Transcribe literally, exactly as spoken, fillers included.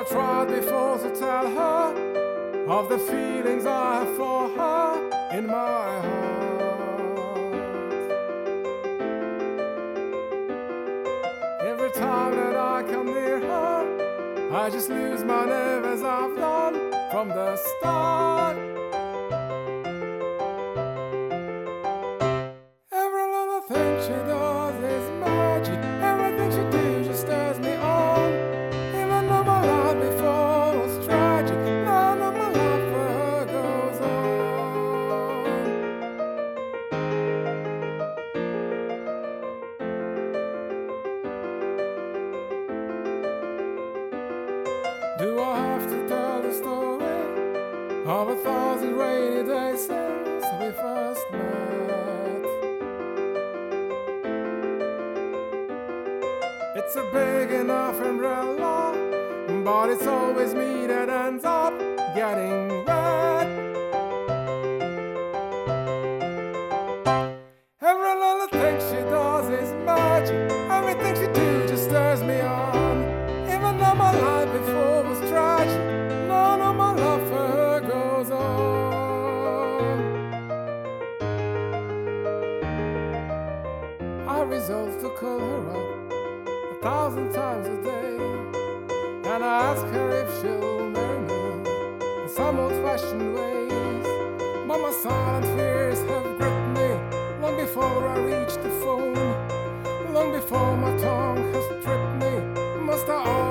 I've tried before to tell her of the feelings I have for her in my heart. Every time that I come near her, I just lose my nerve as I've done from the start. Every little thing she does is magic. Everything she do just stirs me on. Even though my life before was tragic, none of my love for her goes on. Do I have to tell the story of a thousand rainy days since we first met? It's a big enough umbrella, but it's always me that ends up getting wet. Every little thing she does is magic. Everything she do just stirs me on. Even though my life before was tragic, none of my love for her goes on. I resolve to call her up a thousand times a day, and I ask her if she'll marry me in some old-fashioned ways. But my silent fears have gripped me long before I reach the phone, long before my tongue has tripped me. Must I